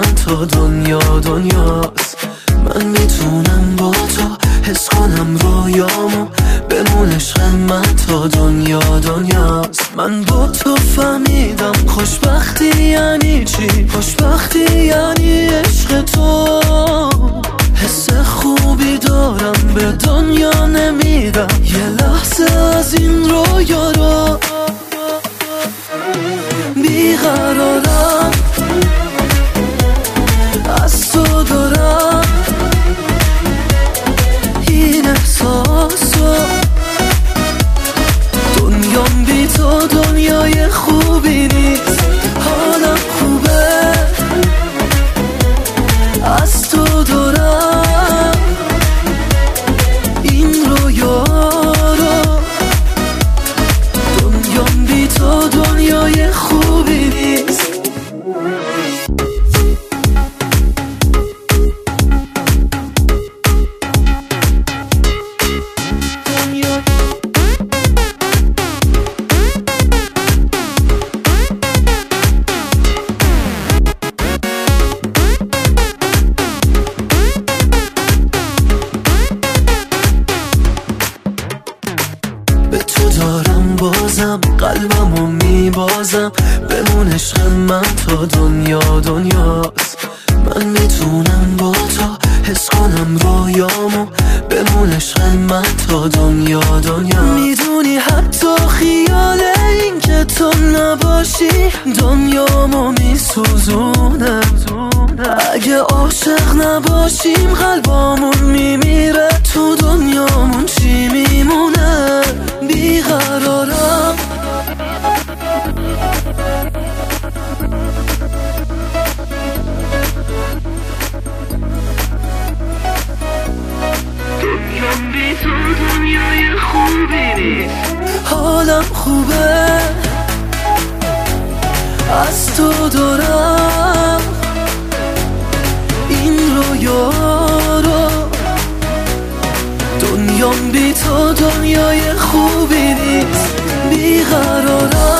من تا دنیاست. من میتونم با تو حس کنم رویامو، بمون عشق من تا دنیاست. من با تو فهمیدم خوشبختی یعنی چی، خوشبختی یعنی عشق تو. حس خوبی دارم به دنیا نمیدم یه لحظه از این رویا رو. بیقرارم از تو دارم این احساسو، دنیام بی تو دنیای خوبی نیست. حالم خوبه از تو دارم این رویا رو، دنیام بی تو دنیای خوبی نیست. به تو دارم بازم قلبمو میبازم، بمون عشق من تا دنیاست. من میتونم با تو حس کنم رویامو، بمون عشق من تا دنیا. میدونی حتی خیال این که تو نباشی دنیامو میسوزونه. اگه عاشق نباشیم قلبامون میمیره، تو دنیامون چی میمونه؟ بیقرارم دنیام بی تو دنیای خوبی نیست. حالم خوبه از تو دارم این رویا رو، دنیام بی تو دنیای خوبی نیست. بیقرارم